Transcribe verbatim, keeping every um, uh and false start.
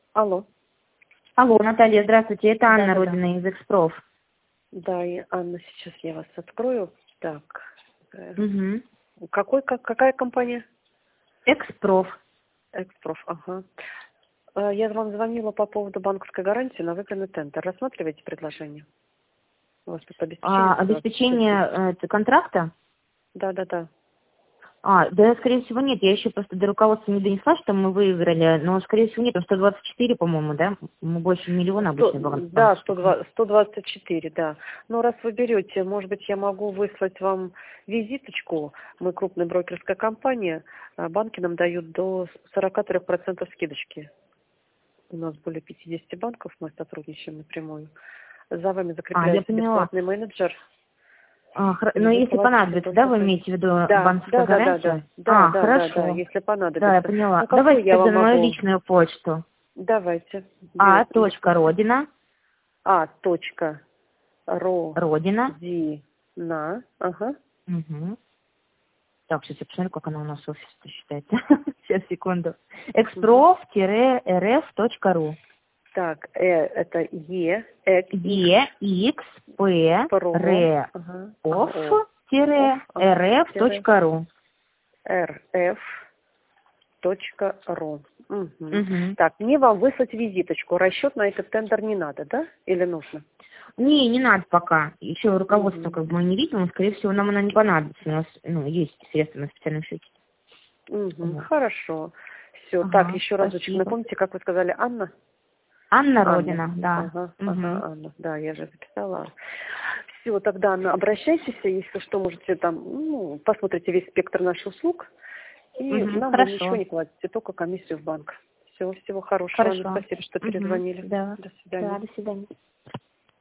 Алло. Алло, Наталья, здравствуйте. Это Анна, Да, да, Родина из Экспроф. Да, и Анна, сейчас я вас открою. Так. э, Угу. Какой, как, какая компания? Экспроф. Экспроф, ага. Э, Я вам звонила по поводу банковской гарантии на выигранный тендер. Рассматриваете предложение? У вас тут обеспечение А, сто двадцать четыре обеспечение тысячи. э, это контракта? Да, да, да. А, да, скорее всего, нет. Я еще просто до руководства не донесла, что мы выиграли, но, скорее всего, нет. Там сто двадцать четыре, по-моему, да? Мы больше миллиона сто, обычно банк. да, сто два- сто двадцать четыре, да. Но раз вы берете, может быть, я могу выслать вам визиточку. Мы крупная брокерская компания. а Банки нам дают до сорок три процента скидочки. У нас более пятидесяти банков, мы сотрудничаем напрямую. За вами А, я закрепляется поняла. бесплатный менеджер. А, хра- И но вы если платите понадобится, да, только вы за них. имеете в виду Да, банковская да, да, да, да, гарантия? да, А, да, да, да, хорошо. если Да, я понадобится. поняла. Ну, какую Давайте я тогда вам на мою могу? личную почту. Давайте. А. Где- если- Родина. А. Точка. Ро. Родина. Ди. На. Ага. Угу. Так, сейчас я посмотрю, как она у нас офис считается. Сейчас, секунду. экспроф-рф.ру. Так, э, это Е, Эк, Икс, Е, Икс, П, Про, Р, ага, Оф, О, Оф, тире, ага, тире, рф.ру. Р, Ф, точка, ру. Мгм. Угу. Так, мне вам выслать визиточку. Расчет на этот тендер не надо, да? Или нужно? Не, не надо пока. Еще руководство Мгм. как бы мы не видим, скорее всего, нам она не понадобится. У нас ну, есть средства на специальном счете. Мгм. Вот. Хорошо. Все. Так, Ага, еще разочек спасибо. напомните, как вы сказали, Анна? Анна Анна. Родина, да. Ага, ага, Угу. Анна. Да, я же записала. Все, тогда, Анна, обращайтесь, если что, можете там, ну, посмотрите весь спектр наших услуг. И Угу. нам вы ничего Хорошо. не платите, только комиссию в банк. Всего, всего хорошего, Анна. Хорошо. Спасибо, что Угу. перезвонили. Да. До Да, свидания. до свидания.